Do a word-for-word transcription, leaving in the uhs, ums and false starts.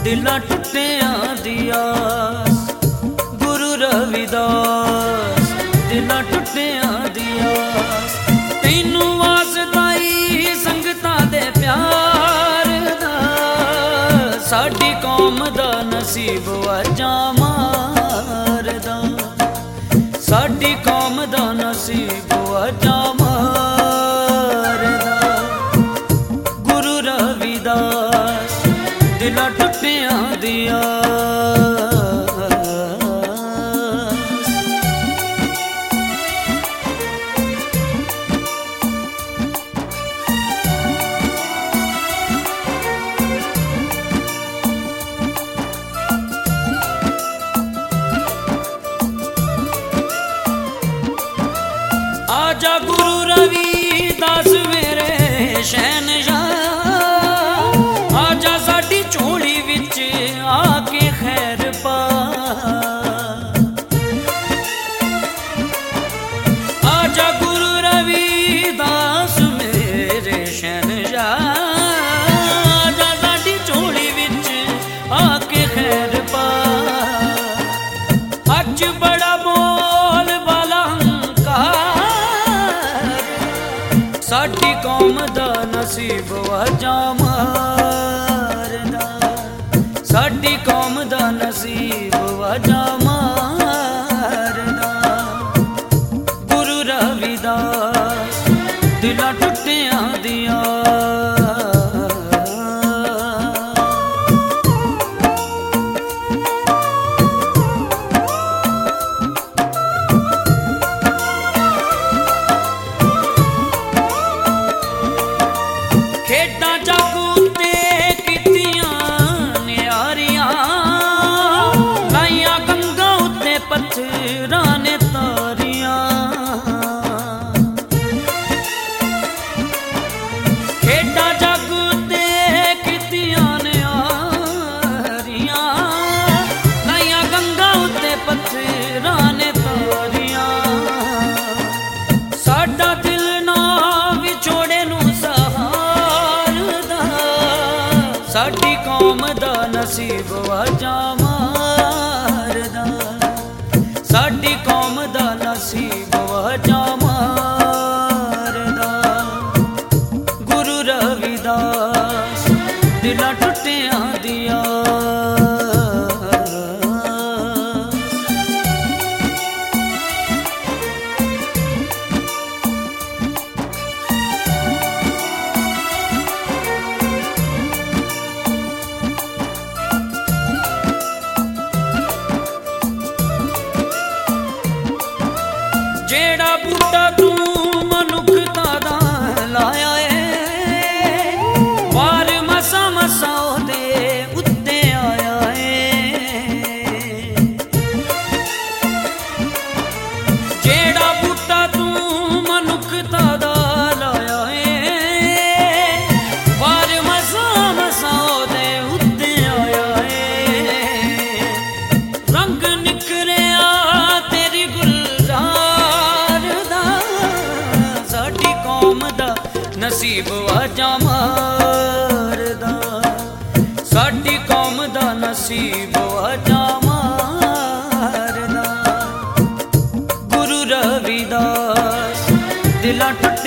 दिलां टुटियां दी आस। गुरु रविदास दिलां टुटियां दी आस। तैनू वास्ता ही संगतां दे प्यार दा, साडी कौम दा नसीब वाजा मारदा। साडी कौम दा नसीब वाजा मारदा। गुरु रविदास दिलां टुटियां दी आस। आजा गुरु रविदास मेरे शहनशाह, आजा साडी झोली विच आके खैर पा। आजा गुरु रविदास मेरे शहनशाह, आजा साडी झोली विच आके खैर पा। अज बड़ा बोल वाला साडी कौम दा नसीब वाजा मारदा। साडी कौम दा नसीब वाजा मारदा। गुरु रविदास दिलां टुटियां दी आस। खेडां जागू ते कीतियां न्यारियां, लाइयां गंगा उत्ते पत्थरां ने तारियां। खेडां जागू ते कीतियां न्यारियां, लाइयां गंगा उत्ते पत्थरां ने तारियां। साडा दिल ना विछोड़े नू साडी कौम दा नसीब वाजा मारदा। साडी कौम दा नसीब वाजा मारदा। गुरु रविदास दिलां टुटियां दी आस। जेड़ा बूटा तू मनुखता दा लाया है, वार मसा मसा दे उत्ते आया है। जेड़ा बूटा तू मनुखता दा लाया है, वार मसा मसा दे उत्ते आया है। रंग निखरिया तेरी गुलजार, साडी कौम दा नसीब वाजा मारदा। साडी कौम दा नसीब वाजा मारदा। गुरु रविदास दिलां